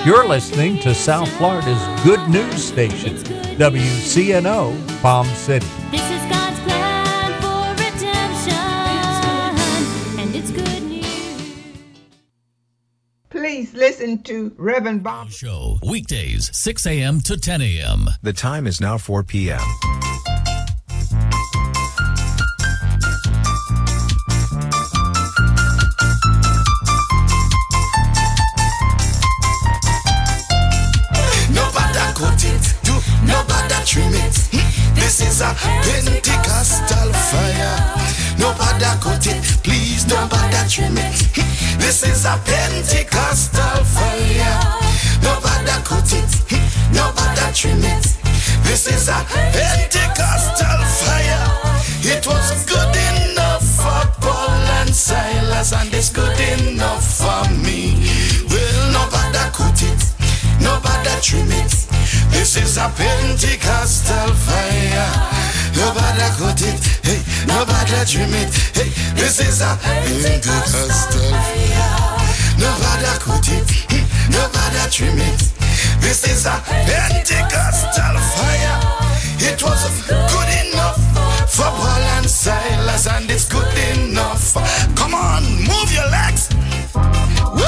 You're listening to South Florida's good news station, WCNO Palm City. This is God's plan for redemption, and it's good news. Please listen to Reverend Bob Show, weekdays, 6 a.m. to 10 a.m. The time is now 4 p.m. Trim it. This is a Pentecostal fire. No bother cut it, please don't bother trim it. This is a Pentecostal fire. No bother cut it, no bother trim it. This is a Pentecostal fire. It was good enough for Paul and Silas, and it's good enough for me. Well, no bother cut it, no bother trim it. This is a Pentecostal fire. Nobody cut it, hey, nobody trim it, hey. This is a Pentecostal fire. Nobody cut it, nobody trim it. This is a Pentecostal fire. It was good enough for Paul and Silas, and it's good enough. Come on, move your legs. Woo!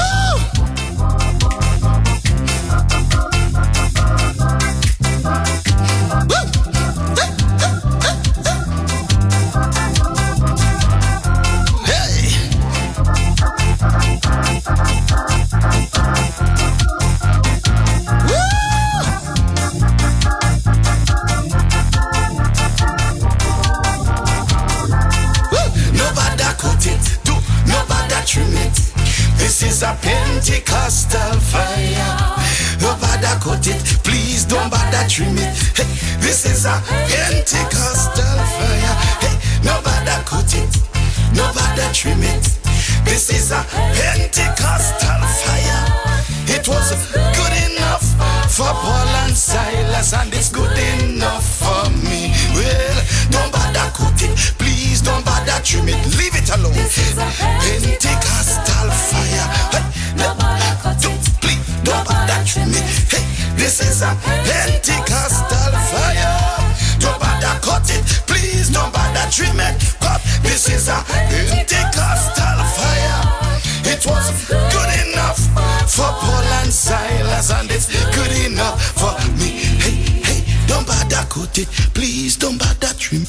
This is a Pentecostal fire. No bother cut it, please don't bother trim it. Hey, this is a Pentecostal fire. Hey, no bother cut it, no bother trim it. This is a Pentecostal fire. It was good enough for Paul and Silas, and it's good enough for me. Well, don't bother cut it, please don't bother trim it. Leave it alone. Pentecostal fire. Hey, no bother cut it, please don't bother trim it. Hey, this is a Pentecostal fire. Don't bother cut it, please don't bother trim it. Cut. This is a Pentecostal fire. It was good enough for Paul and Silas, and it's good enough for me. Hey, hey, don't bother cut it, please don't bother trim.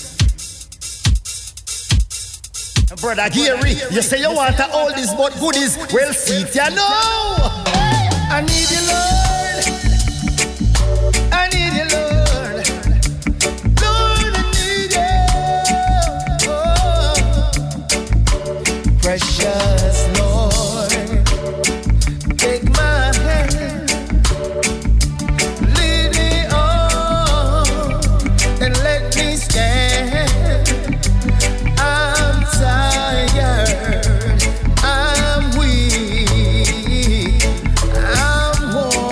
Brother Gary, you say you want all this but goodies. Well, see it, you know. I need you, Lord. I need you, Lord. Lord, I need you. Oh. Precious Lord, take my hand, lead me on, and let me stand. I'm tired, I'm weak, I'm worn.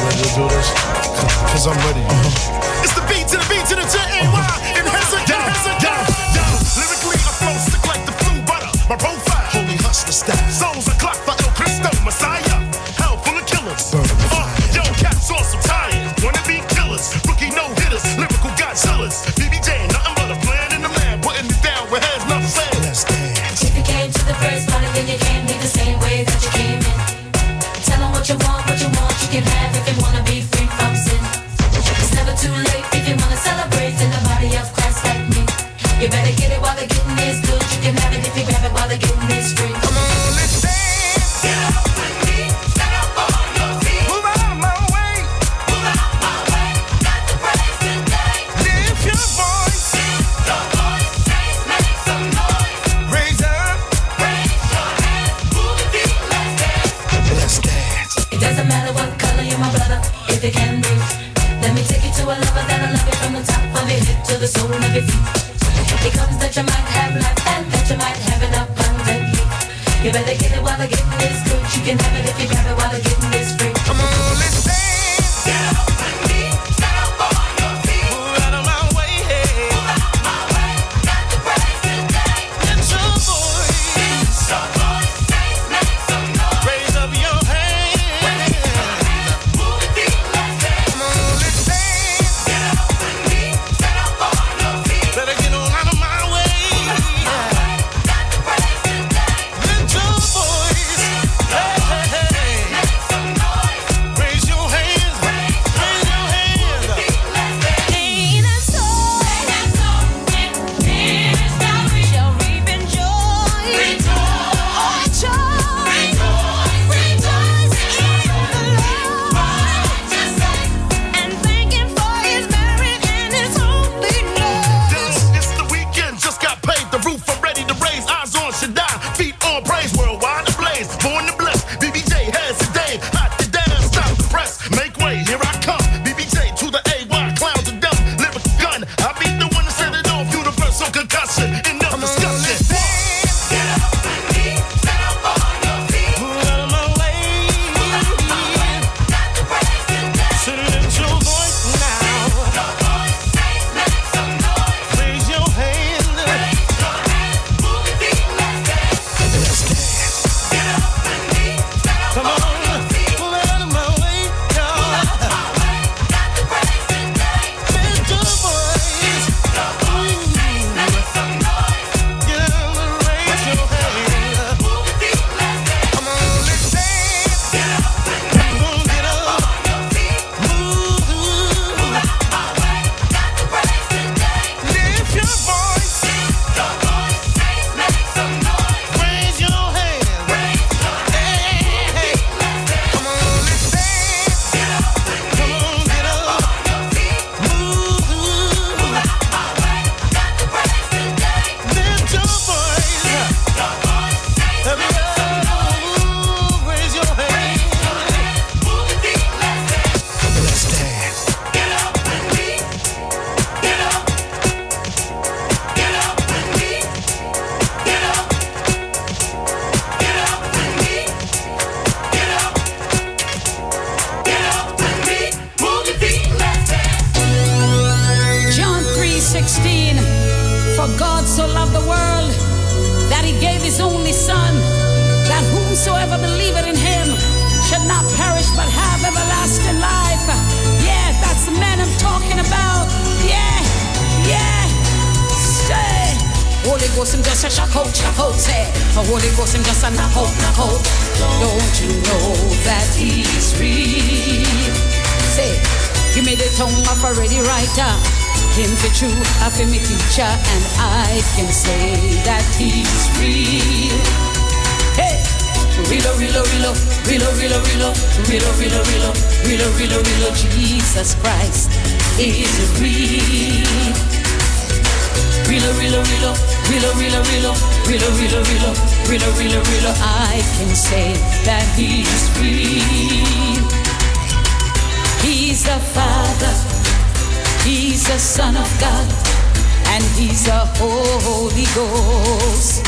you do this? Cause I'm ready. It's the B to the B to the J-A-Y. And hands are down. Lyrically, I flow sick like the flu butter. My profile, holy hustler style. Souls are clocked for El Cristo, Messiah. Hell full of killers. Yo, cats on some tires. Wanna be killers. Rookie no hitters. Lyrical Godzillas. BBJ, nothing but a plan in the man. Putting it down with heads not said. Let's dance. If you came to the first party, then you can't leave the same way that you came in. Tell them what you want, you can have if you wanna be free from sin. It's never too late if you wanna celebrate in the body of Christ like me. You better get it while the getting is good. You can have it if you grab it while the getting is free. Come on, let's dance. Get up with me, stand up on your feet. Move out my way. Move out my way, got the praise today. Lift your voice. Your voice, praise, make some noise. Raise up. Raise your hands, move your feet, let's dance. Let's dance. It doesn't matter what color you're, my brother, if you can be. Let me take you to a lover that'll love you from the top of your head to the sole of your feet. It comes that you might have life and that you might have it abundantly. You better get it while the getting is good. You can have it if you grab it while the getting is free. Come on, let's dance. Get up with me, stand up on your feet. Move out of my way. Move out my way, got the praise today. Lift your voice. Your voice, praise, make some noise. Raise up your hand. Move your feet, let's dance. Come on, let's dance. Get up with me, stand up on your feet. Better get on out of my way. Got the praise today. Lift your voice. Hey. Make some noise. Raise your hands. Raise your hands. Ain't that so? Shall reap in joy. Oh, joy. Rejoice in the Lord. And thank Him for His merit and His holy love. It's the weekend, just got paid. The roof I'm ready to raise. Eyes on Shaddai, feet on praise. Worldwide ablaze, born to bless. BBJ has a day. Hot to down, stop the press. Make way, here I come. BBJ to the AY, clowns are dumb. Lyrical gun, I beat the one that set it off. Universal concussion, enough discussion. Get up with me, stand up on your feet. Move out of my way. Got the praise today. So lift your voice now. Your voice, praise, make some noise. Raise your hand. Raise your hands, move your feet, let's dance. Let's dance. Get up with me, stand up Come on. on your feet. Move out of my way, y'all. My way, got the praise today. Lift your voice. Your voice, praise, make some noise. Get out and raise your hand. Move your feet, let's dance. Come on, let's dance. Get up with me, Come on, get up. on your feet. Move. My way, got the praise today. Lift your voice. Your voice, praise, make some noise. Raise your hand. Raise your hands, Hey. let's dance. Come on, let's dance. Get up with me, Come on, get up. on your feet. Move. My way, got the praise today. Lift your voice. Your voice, praise, Move. Raise your hand. move your feet, let's dance. Let's dance. Get up with me. Get up. Get up with me. Get up. Get up with me. Get up. Get up with me. Move your feet, let's dance. John 3:16. For God so loved the world that He gave His only Son, that whomsoever believeth in Him should not perish but have everlasting life. Yeah, that's the man I'm talking about. Yeah. Say, Holy Ghost, him just a shock out, say. Holy Ghost, him just a knock out. Don't you know that He's real? Say, give me the tongue of a ready writer. Him for true, I feel me teacher, and I can say that He's real. Hey, real, Jesus Christ is real. Real, I can say that He's real. He's the Father, He's the Son of God, and He's the Holy Ghost.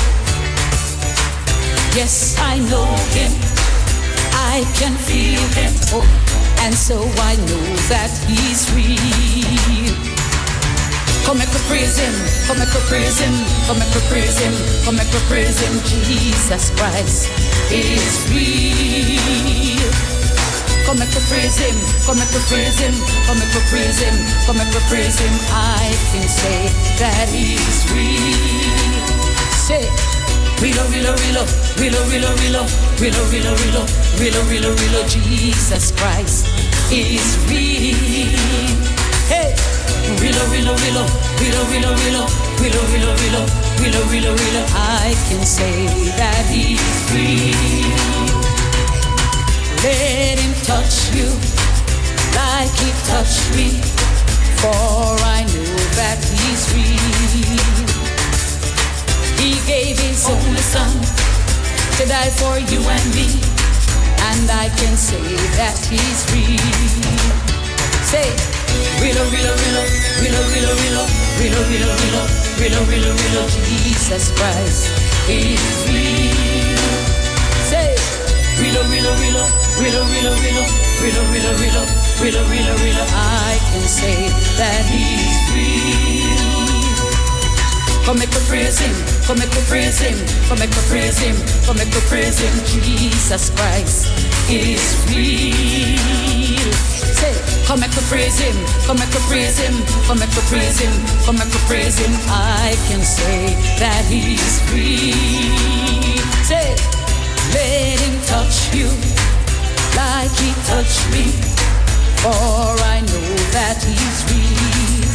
Yes, I know Him, I can feel Him, and so I know that he's real. Come make we praise him, come make we praise him, come make we praise him, come make we praise him. Jesus Christ is real. Come make we praise him, come make we praise him, come make we praise him, come make we praise him. I can say that he's real. Say, real, real, real, real, real, real, real, real, real, real, real, real. Jesus Christ is real. Hey. Real, real, real, real, real, real, real, real, real, real, real, real. I can say that he's real. Let him touch you like he touched me, for I know that he's real. He gave his only son to die for you and me, and I can say that he's real. Say, real, real, real, real, real, real, real, real, real, real, real, real. Jesus Christ is real. Say, real, real, real, real, real, real, real, real, real, real, real, real. I can say that he's real. Come make we praise him, come make we praise him, come make we praise him, come make we praise him. Jesus Christ is real. Say, come make we praise him, come make we praise him, come make we praise him, come make we praise him. I can say that he's real. Say, let him touch you like he touched me, for I know that he's real.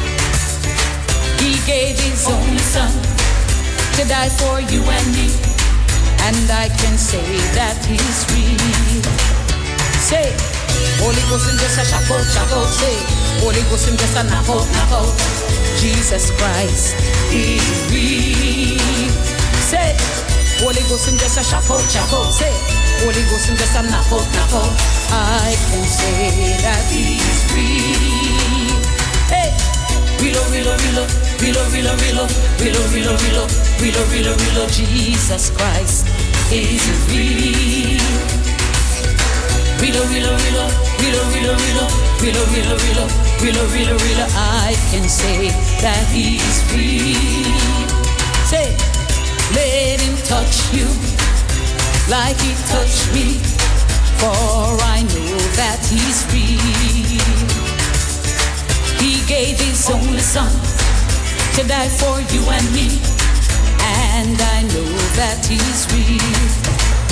He gave his only son to die for you and me, and I can say that he's real. Say, Holy Ghost him just a shout out, say, Holy Ghost him just a knock out. Jesus Christ is real. Say, Holy Ghost him just a shout out, say, Holy Ghost him just a knock out. I can say that he's real. Hey, real, real, real, real, real, real, real, real, real, real, real, real. Jesus Christ is real. Real, real, real, real, real, real, real, real, real, real, real, real. I can say that he's real. Say, let him touch you like he touched me, for I know that he's real. He gave his only son to die for you and me, and I know that he's real.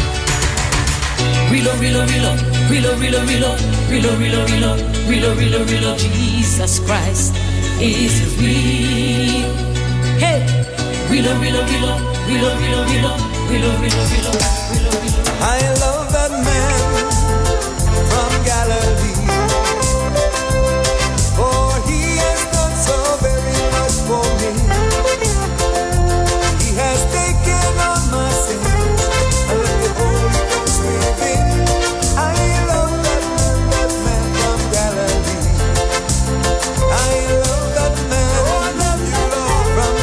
Real, real, real, real, real, real, real, real, real, real, real, real. Jesus Christ is real. Hey, real, real, real, real, real, real, real, real, real, real. I love that man from Galilee, for he has done so very much for me. He has taken on my sins and let the Holy Ghost within. I love that man from Galilee. I love that man, oh, I love you, Lord, from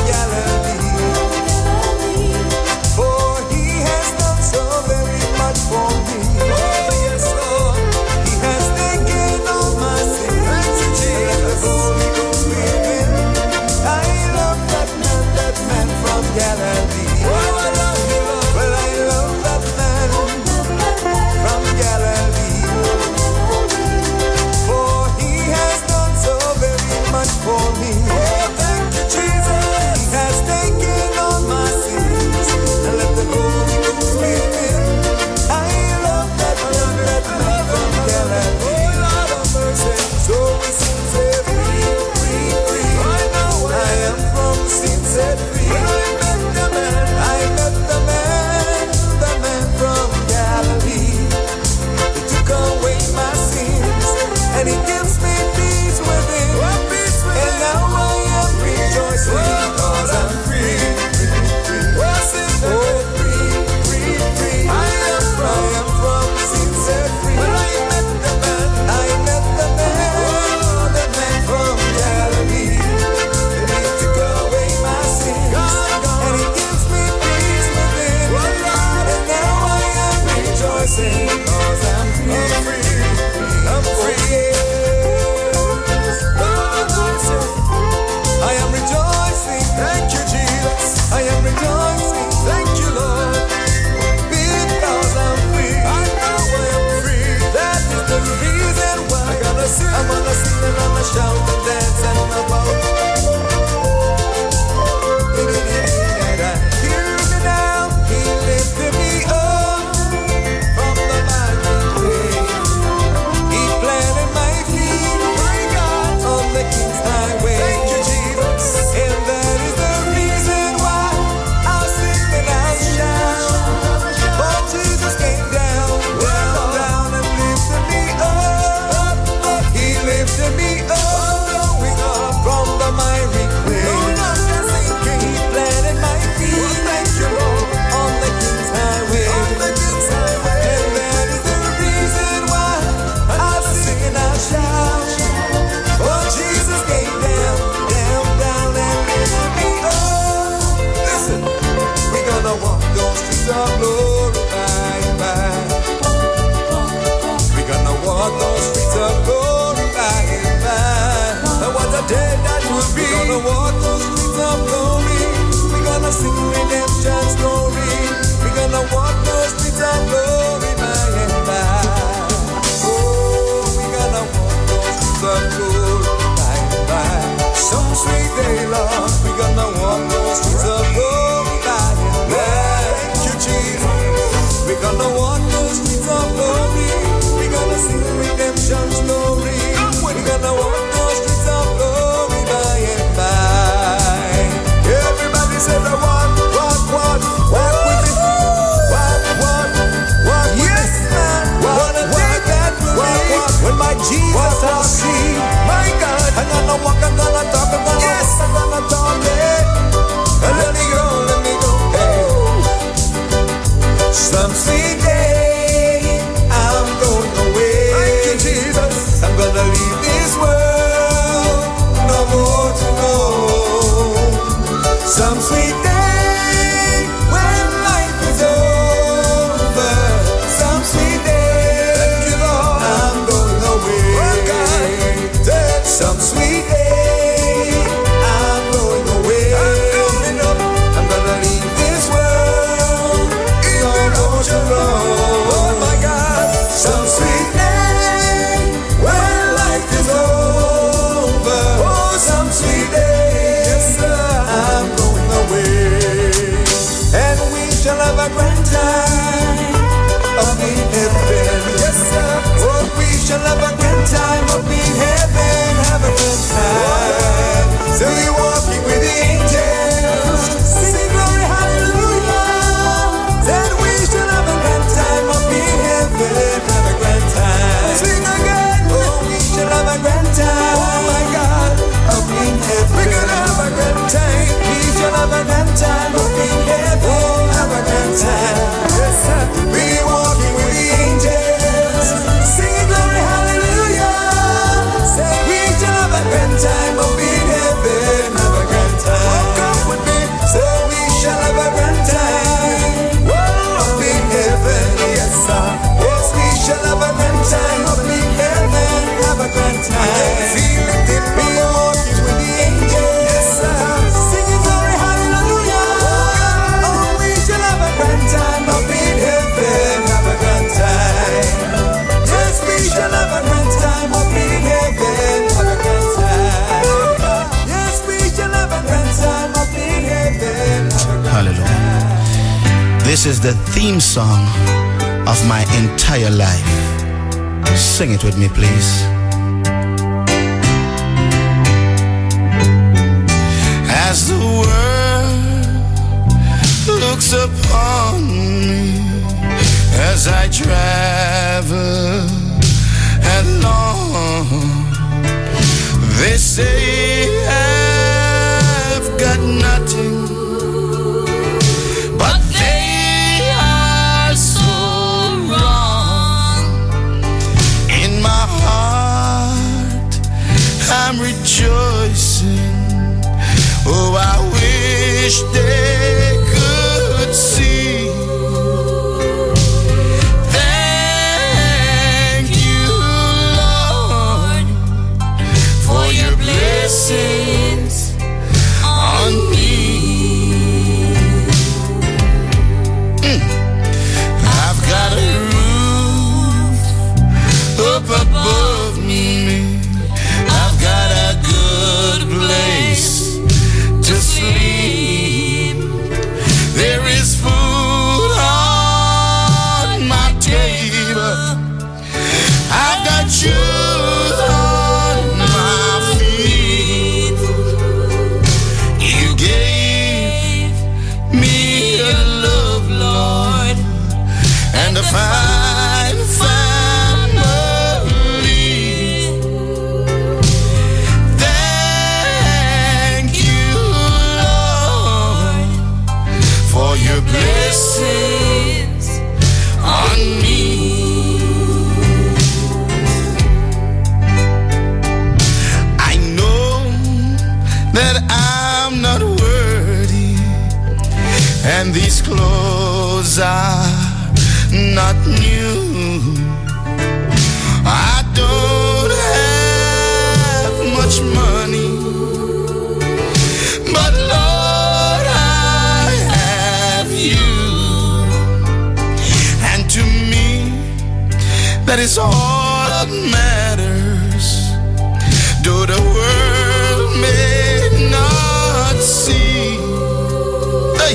Galilee, for he has done so very much for me. time. Feel it in me, walking with the angels. Yes, sir. Singing glory, hallelujah. Oh, we shall have a grand time up in heaven. Have a grand time. Yes, we shall have a grand time up in heaven. Have a grand time. Yes, we shall have a grand time up in heaven. Have a grand Hallelujah. This is the theme song of my entire life. Sing it with me, please. As the world looks upon me, as I travel along, they say I've got nothing, but they are so wrong. In my heart, I'm rejoicing. Oh, I wish they could see. Thank you, Lord, for your blessings on me. I've got a roof up above me. I've got a good place to sleep. There is food on my table. I've got shoes on my feet. You gave me a love, Lord, and a fine family. Thank you, Lord, for your blessings on me. I know that I'm not worthy, and these clothes are not new. I don't have much money, but Lord, I have you. And to me, that is all that matters. Though the world may not see. Hey!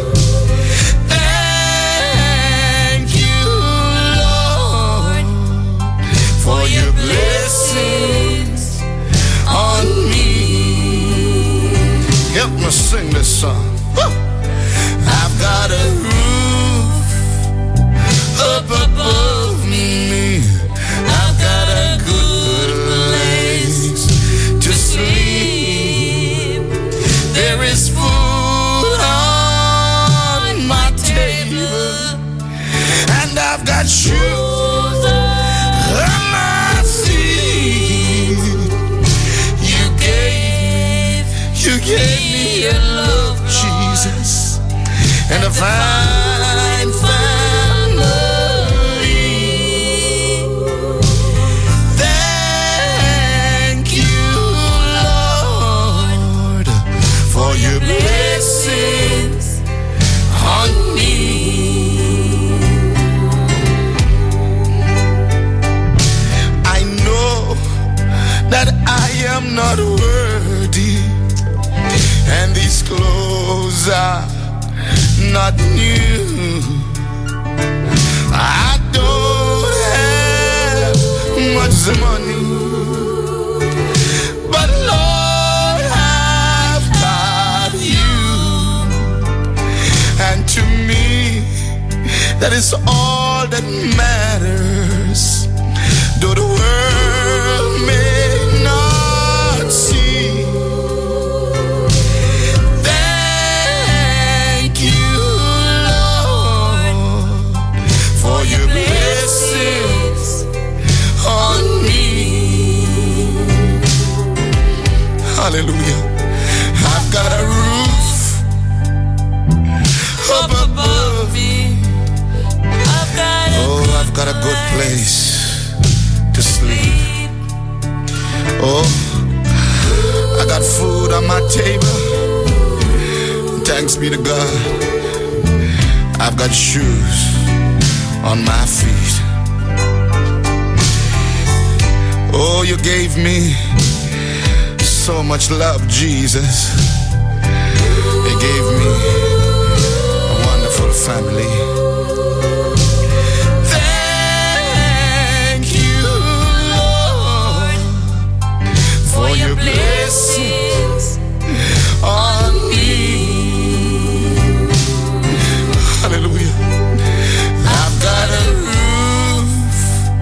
Thank you, Lord, for your blessings on me. Help me sing this song. Woo! I've got a roof up above me. I've got a good place to sleep. There is food on my table, and I've got shoes on my feet. You gave me your love, Jesus, and a fine family. Thank you, Lord, for your blessings on me. I know that I am not worthy, and these clothes are not new. I don't have much money, but Lord, I've got you. And to me, that is all that matters. Though the world may not see. Thank you, Lord, for your blessings on me. Hallelujah. I've got a roof up above me. I've got a table. Thanks be to God, I've got shoes on my feet. Oh, you gave me so much love, Jesus. You gave me a wonderful family. Thank you, Lord, for your blessings on me. Hallelujah. I've got a roof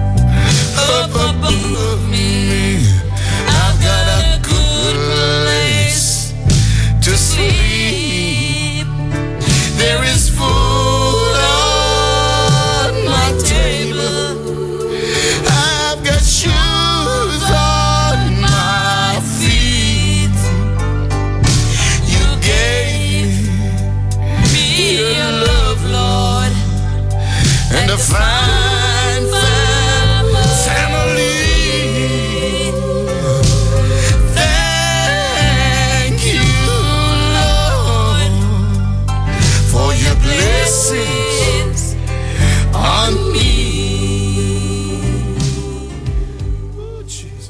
above me. I've got a good place to sleep. There is food on my table. I've got shoes on my feet. You gave me your love, Lord, and a fine family. Thank you, Lord, for your blessings on me. Oh, Jesus.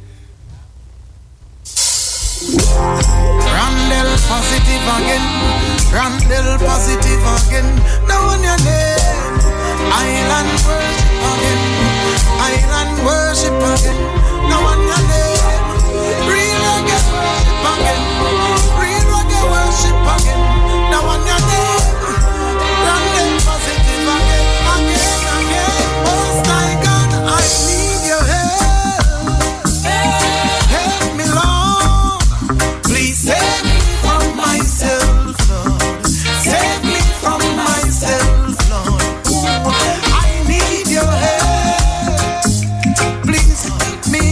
Randall positive again. Randall positive again. Now on your name. Island worship again. Island worship again. Now on your name. Real reggae worship again. Real reggae worship again. Now on your name. Randall positive again. Again, again. Most high God, I need your help. Help me, Lord. Please save me from myself, Lord. Save me from myself, Lord. I need your help. Please help me,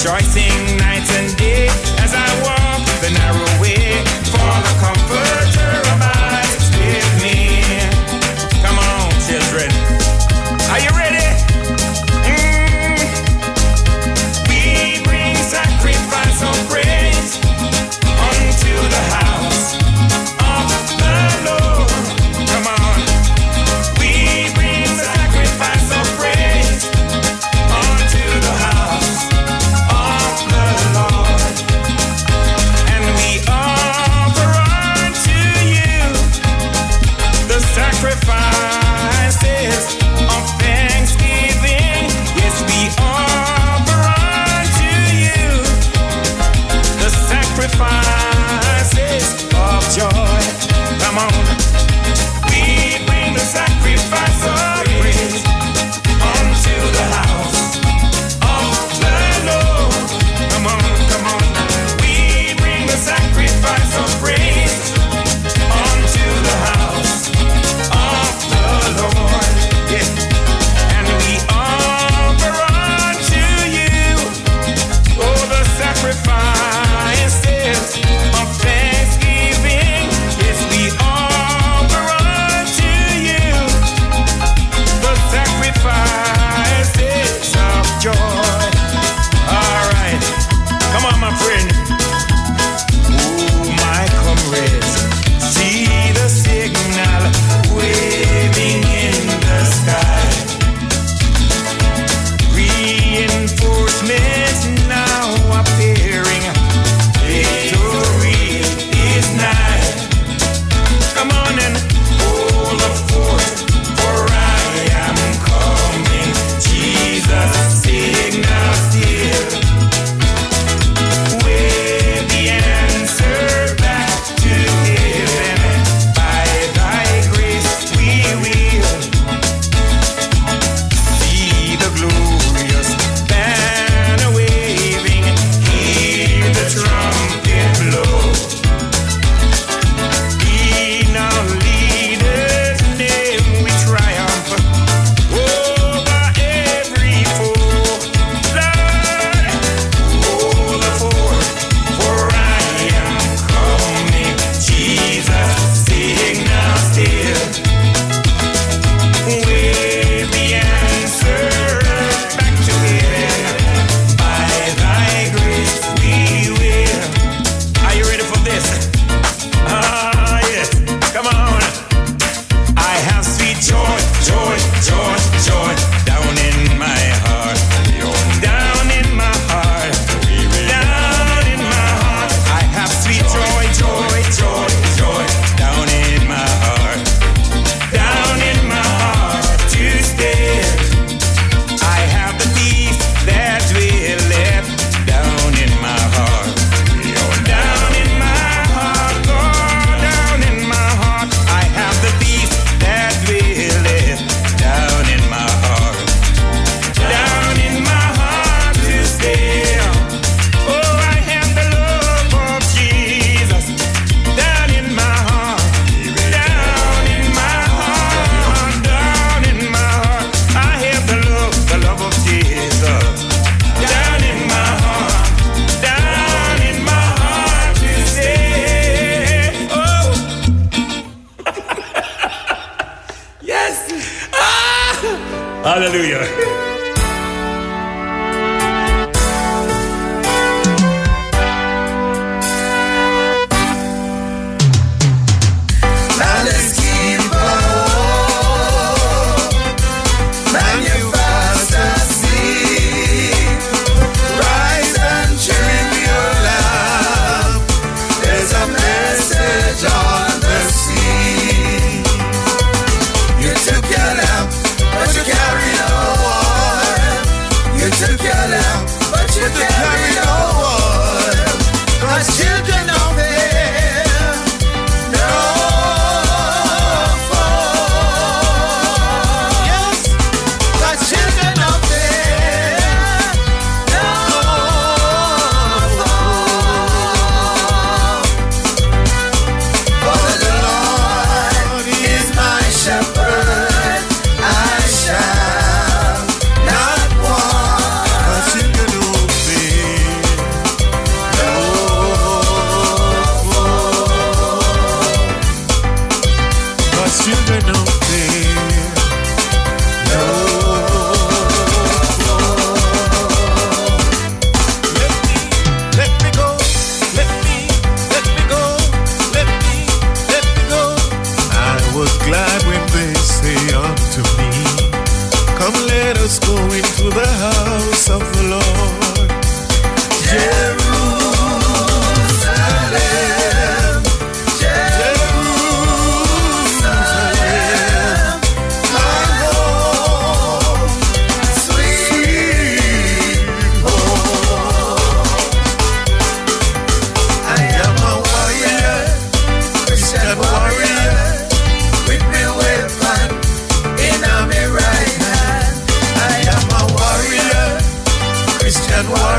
rejoicing night and day as I walk the narrow way, for the Comforter abides with me. Come on, children, are you ready? We bring sacrifice of praise unto the house of the Lord. Come on, we bring sacrifice of praise unto the house of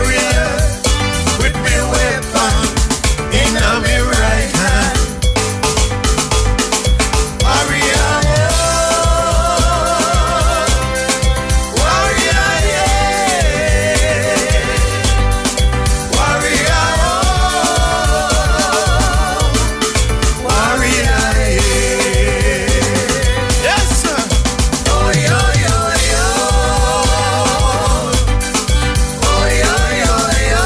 warrior with me weapon in my right hand. Warrior, warrior, yeah. Warrior, warrior, yeah. Yes, sir. Oh, yo, yo, yo. Oh, yo, yo, yo.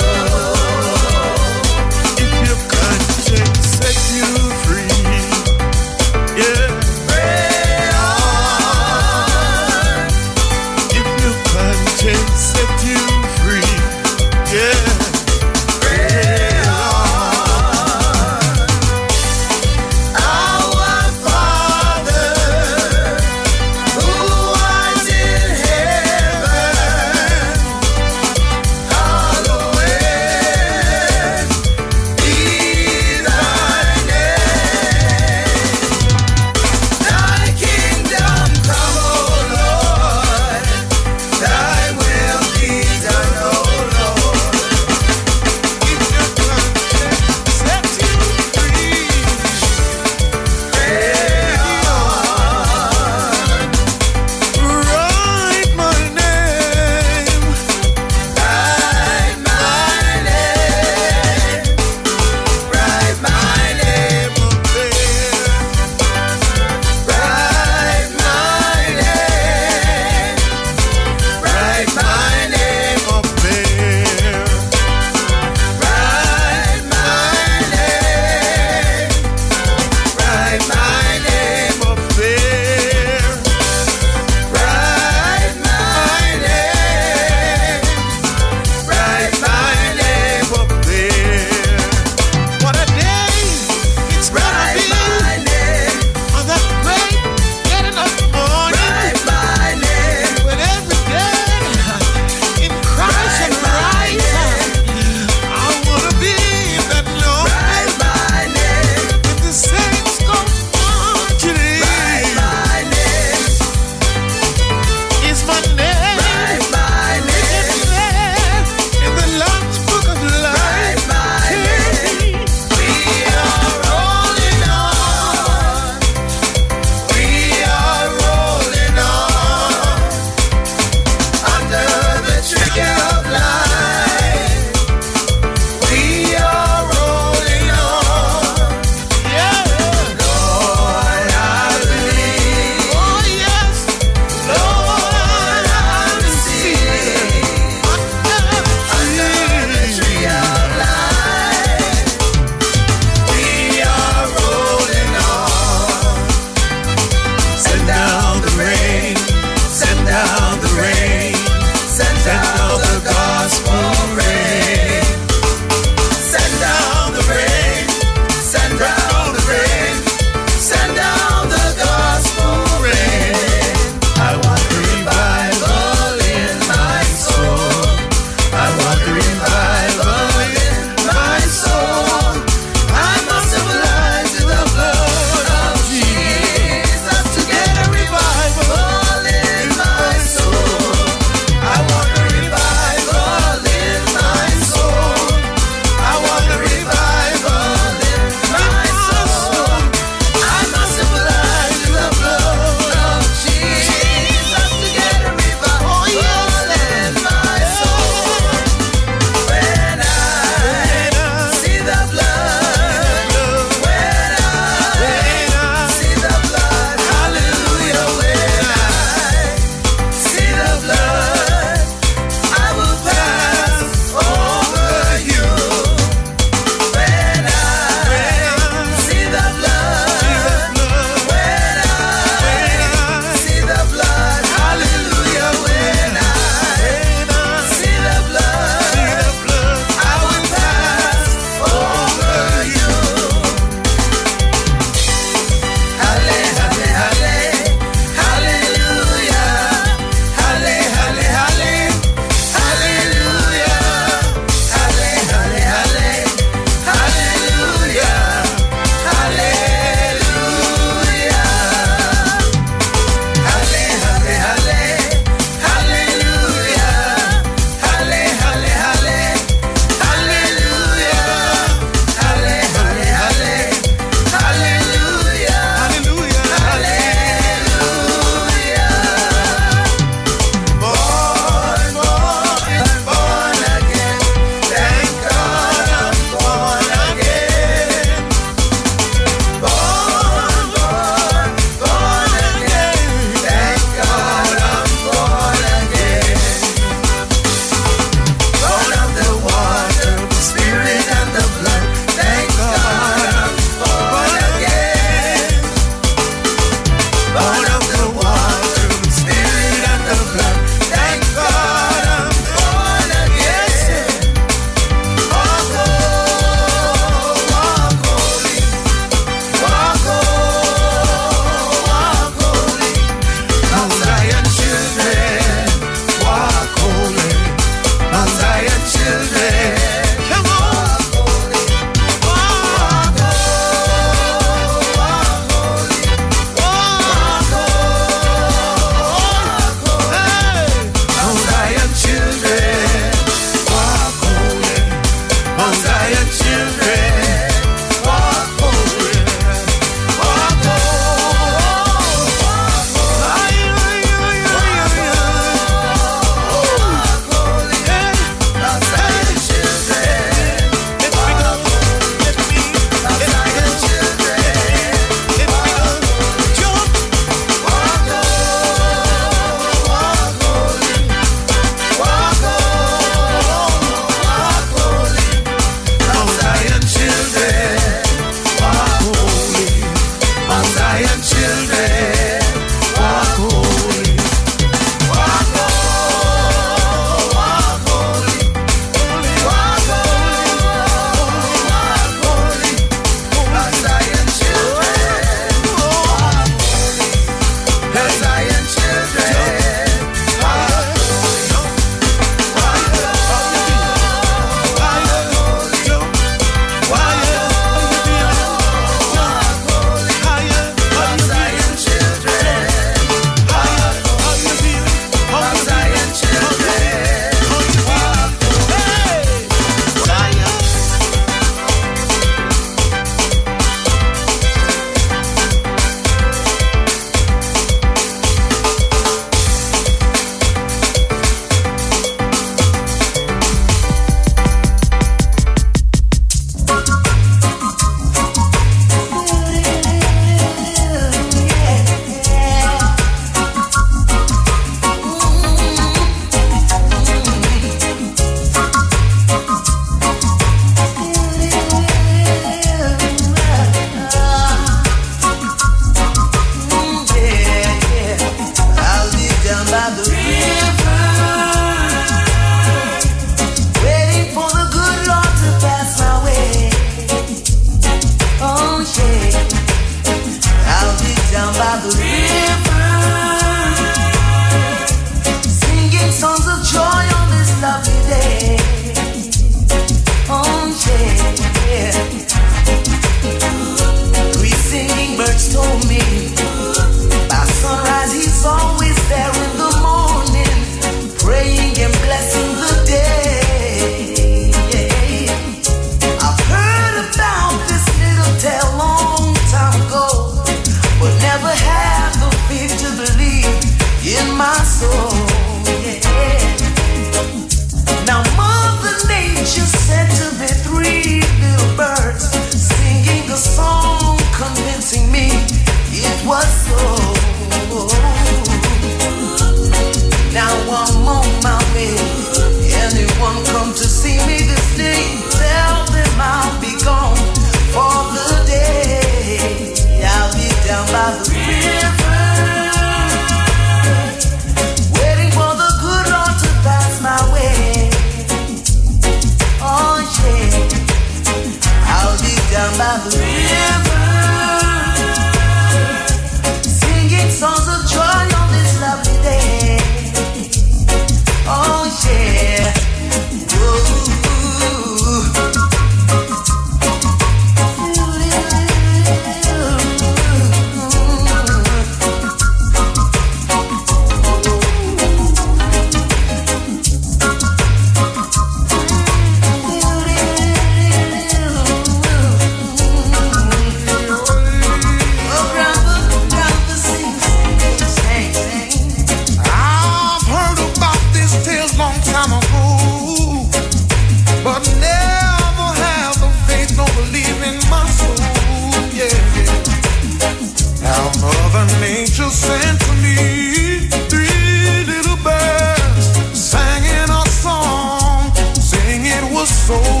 soul.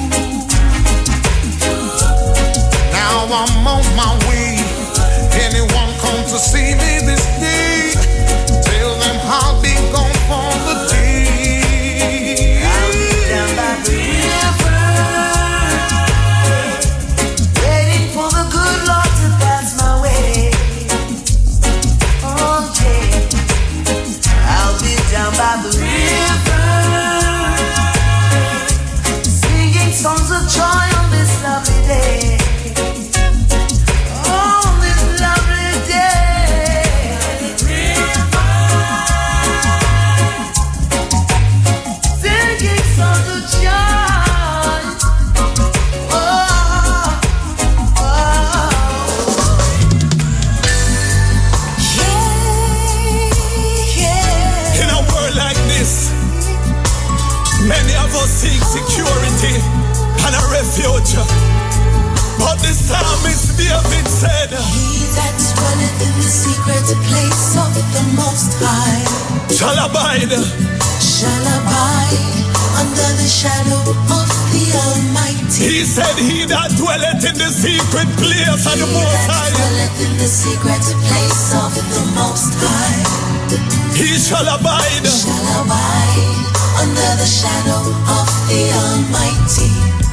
Now I'm on my way. Anyone come to see me this day, tell them I'll be gone for the day. I'll be down by the river, waiting for the good Lord to pass my way. Oh yeah, I'll be down by the river, singing songs of joy on this lovely day. Seek security and a refuge, but the psalmist David said, He that dwelleth in the secret place of the Most High shall abide under the shadow of the Almighty. He said, he that dwelleth in the secret place of the Most High, dwelleth in the secret place of the Most High, he shall abide under the shadow of the Almighty.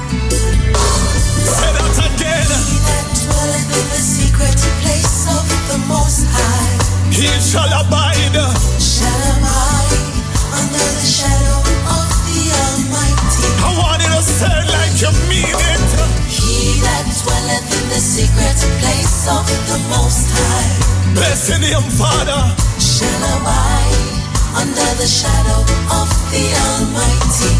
Say that again. He that dwelleth in the secret place of the Most High, he shall abide under the shadow of the Almighty. I want you to say it like you mean it. He that dwelleth in the secret place of the Most High, blessing him, Father, shall abide under the shadow of the Almighty.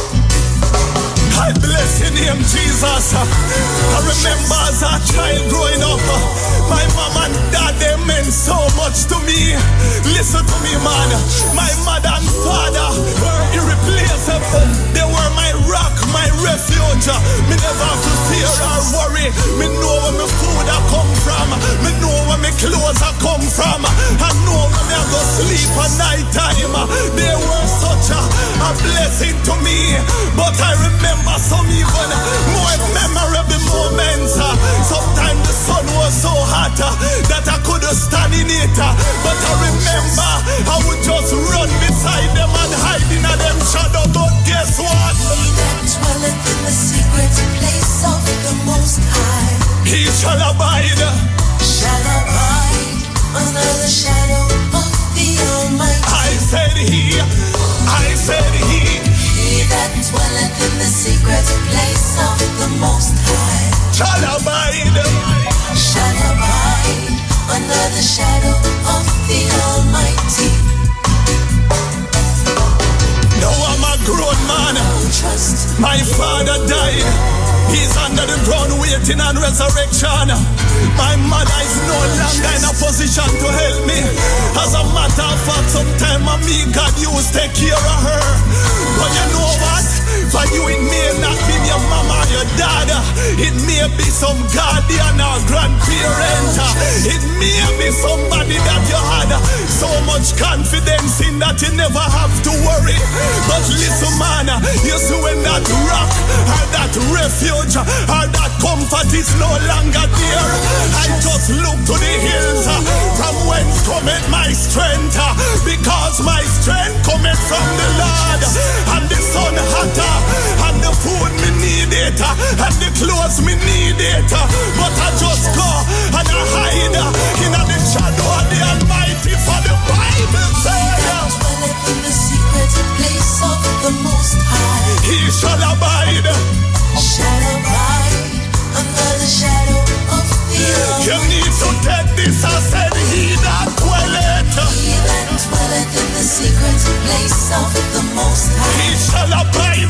I bless your name, Jesus. I remember as a child growing up, my mom and dad, they meant so much to me. Listen to me, man. My mother and father were irreplaceable. They were my rock, my refuge. Me never have to fear or worry. Me know where my food I come from. Me know where my clothes I come from. I know when I go sleep at night time. They were such a blessing to me. But I remember some even more memorable moments. Sometimes the sun was so hot that I couldn't stand in it. But I remember I would just run beside them and hide in them shadow. But guess what? He that dwelleth in the secret place of the Most High, he shall abide under the shadow of the Almighty. I said he. He that dwelleth in the secret place of the Most High, shall abide under the shadow of the Almighty. Now I'm a grown man. My father died. He's under the ground waiting on resurrection. My mother is no longer in a position to help me. As a matter of fact, sometime me God used to take care of her. But you know what? For you it may not be your mama or your dad. It may be some guardian or grandparent. It may be somebody that you had so much confidence in that you never have to worry. But listen, man, you see when that rock or that refuge or that comfort is no longer there, I just look to the hills from whence cometh my strength, because my strength cometh from the Lord. And the sun hotter, and the food me need it, and the clothes me need it. But I just go and I hide in the shadow of the Almighty, for the Bible says, in the secret place of the Most High, he shall abide under the shadow of the Almighty. You need to take this. I said, he that dwelleth in the secret place of the Most High, he shall abide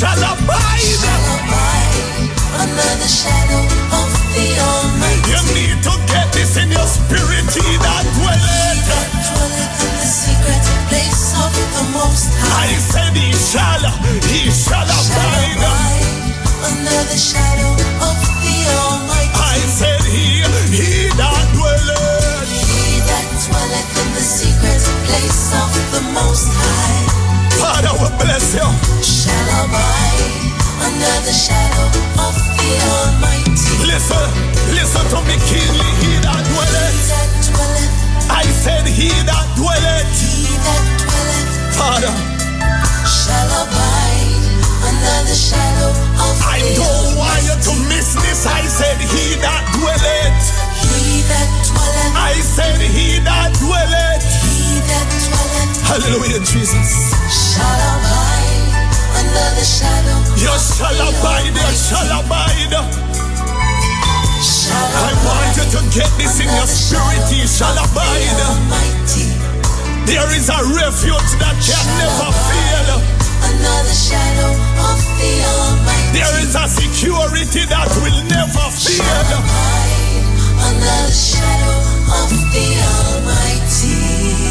under the shadow of the Almighty. You need to get this in your spirit. He that dwelleth in the secret place of the Most High, I said, he shall abide under the shadow of the Almighty. I said, he that dwelleth in the secret place of the Most High, Father, we bless you. shall abide Listen to me keenly. He that dwelleth. I said he that dwelleth. Father, shall abide under the shadow of the I don't want you to miss this. I said he that dwelleth. He that dwelleth. I said he that dwelleth. He that dwelleth. Hallelujah, Jesus. Shall abide under the shadow. You shall abide. You shall abide. I want you to get this in your spirit. You shall abide. There is a refuge that can never fail. Under the shadow of the Almighty. There is a security that will never fail. Under the shadow of the Almighty.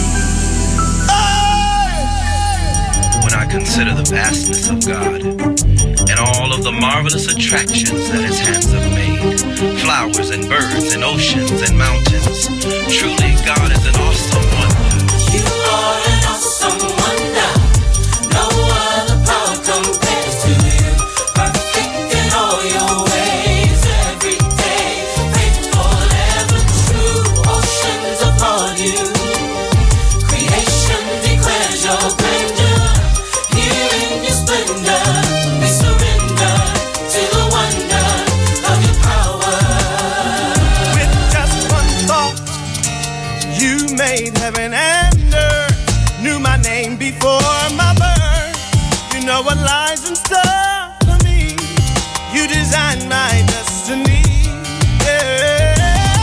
When I consider the vastness of God and all of the marvelous attractions that his hands have made, flowers and birds and oceans and mountains, truly God is an awesome wonder. You are an awesome wonder. No other power compares to you. Perfect in all your ways every day. Faithful, ever true. Oceans upon you. Creation declares your grandeur. Here in your splendor, we surrender to the wonder of your power. With just one thought, you made heaven and earth. Knew my name before my birth. You know what lies in store for me. You designed my destiny. Yeah.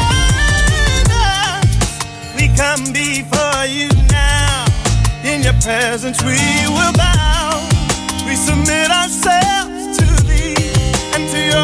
We come before you now. In your presence we will bow. We submit ourselves to thee and to your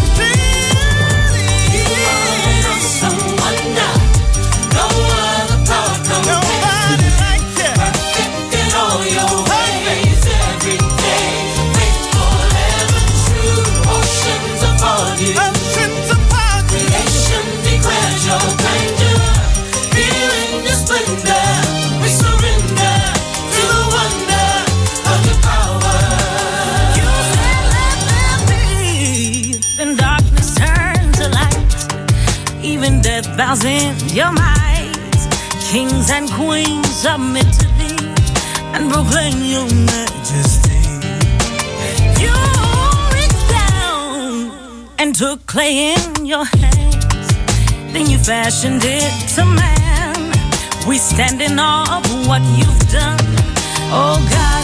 You are an awesome wonder. No other power compares. Perfect in all your ways every day. Faithful, ever true. Oceans upon you. Creation declares your grandeur. Here in your splendor, we surrender to the wonder of your power. You said let there be, then darkness turned to light. Even death bows in your might. Kings and queens submit to thee and proclaim your majesty. You reached down and took clay in your hands. Then you fashioned it to man. We stand in awe of what you've done. Oh God.